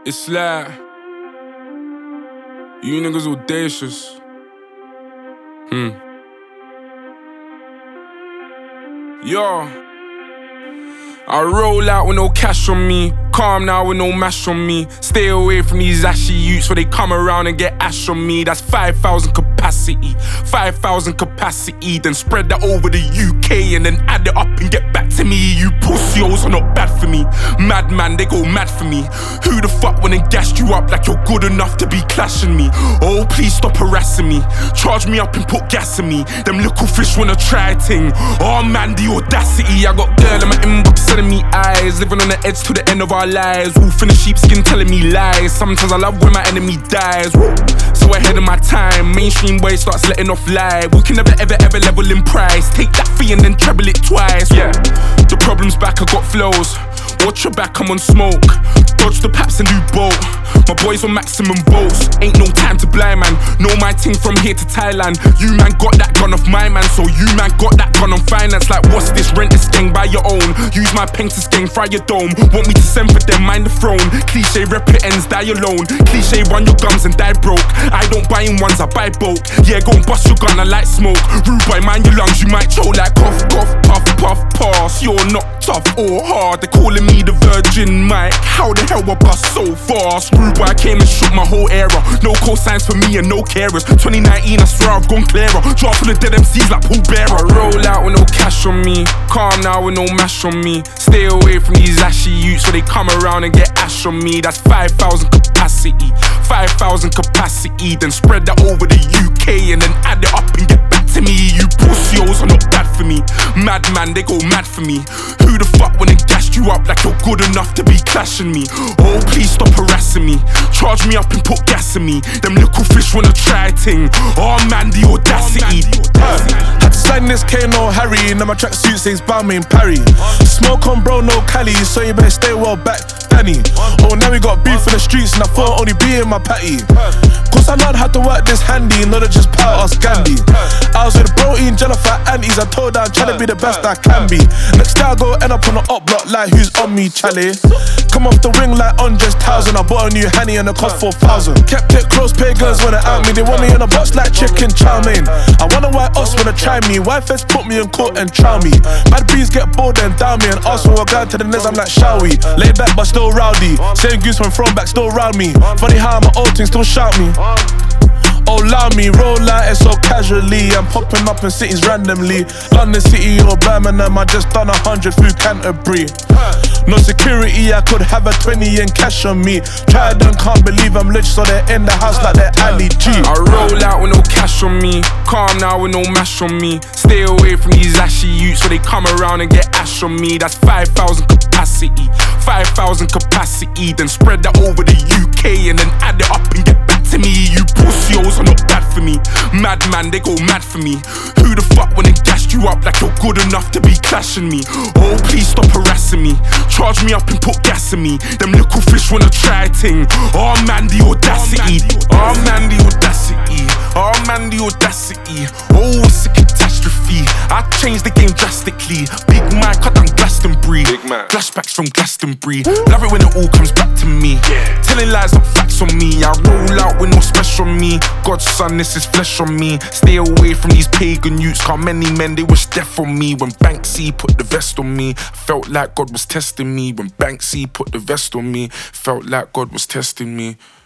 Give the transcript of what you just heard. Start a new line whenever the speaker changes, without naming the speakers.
It's like you niggas audacious. Yo, I roll out with no cash on me, calm now with no mash on me. Stay away from these ashy youths where they come around and get ash on me. That's 5,000 capacity, 5,000 capacity. Then spread that over the UK and then add it up and get back to me. You pussios are not bad for me. Madman, they go mad for me. Who the fuck went and gassed you up like you're good enough to be clashing me? Oh, please stop harassing me. Charge me up and put gas in me. Them little fish wanna try ting. Oh man, the audacity. I got girl in my inbox sending me eyes, living on the edge to the end of our lives. Wolf in the sheepskin telling me lies. Sometimes I love when my enemy dies. Woo. So ahead of my time, mainstream boy starts letting off lie. We can never ever level in price. Take that fee and then treble it twice. Yeah, the problem's back, I got flows. Watch your back, I'm on smoke. Dodge the paps and do both. My boys on maximum volts. Ain't no time to blind man. Know my ting from here to Thailand. You man got that gun off my man, so you man got that gun on finance. Like what's this? Rent this gang by your own. Use my pen to skeng, fry your dome. Want me to send for them, mind the throne. Cliche rep it ends, die alone. Cliche run your gums and die broke. I don't buy in ones, I buy bulk. Yeah, go and bust your gun, I like smoke. Rude boy, mind your lungs, you might choke like cough, cough, puff, puff, pass. You're not tough or hard. They're calling me the Virgin Mike. How the hell I bust so fast? Rude boy, I came and shook my whole era. No cosigns for me and no carers. 2019, I swear I've gone clearer. Drop full of dead MCs like Paul Bearer. I roll out with no cash on me, calm now with no mash on me. Stay away from these ashy youths where they come around and get ash on me. That's 5,000 capacity, 5,000 capacity. Then spread that over the UK and then add it up and get back to me. You pussios are not bad for me. Madman, they go mad for me. Who the fuck went and gassed you up like you're good enough to be clashing me? Oh, please stop harassing me. Charge me up and put gas in me. Them little fish wanna try ting. Oh man, the audacity.
Had to sign this K, no Harry. Now my tracksuit says Balmain Parry. Smoke on bro, no Cali, so you better stay well back, Danny. Oh, now we got beef in the streets and I thought only be in my patty. Cause I learned how to work this handy, not to just power us Gandhi. I was with bro eating Jennifer aunties, I told her I'm trying to be the best I can be. Next day I go end up on the up block like who's on me, Charlie. Come off the ring like Andres 1000, I bought a new Henny and it cost 4,000. Kept it close, pagans wanna out me, they want me in a box like chicken chow mein. I wonder why us wanna try me, why feds put me in court and trial me. Bad bees get bored and down me, and ask for a guy to the nez, I'm like shall we? Laid back but still rowdy, same goose when thrown back still round me. Funny how my old thing still shout me. Oh, allow me, roll out it so casually. I'm popping up in cities randomly. London City or Birmingham, I just done 100 through Canterbury. No security, I could have a 20 in cash on me. Tried and can't believe I'm rich, so they're in the house like they're Ali G.
I roll out with no cash on me, calm now with no mash on me. Stay away from these ashy youths so they come around and get ash on me. That's 5,000 capacity, 5,000 capacity. Then spread that over the UK and then add it up and get back to me. You pussios are not bad for me. Madman, they go mad for me. Who the fuck went and gassed you up like you're good enough to be clashing me? Oh, please stop harassing me. Charge me up and put gas in me. Them little fish wanna try ting. Oh man, the audacity. Oh man, the audacity. Oh man, the audacity. Oh, it's a catastrophe. I changed the game drastically. Big Mike, I done Glastonbury. Flashbacks from Glastonbury. Love it when it all comes back to me. Telling lies, not facts on me. I roll out with no special on me. God's son, this is flesh on me. Stay away from these pagan youths. Cause many men, they wish death on me. When Banksy put the vest on me, I felt like God was testing me. When Banksy put the vest on me, felt like God was testing me.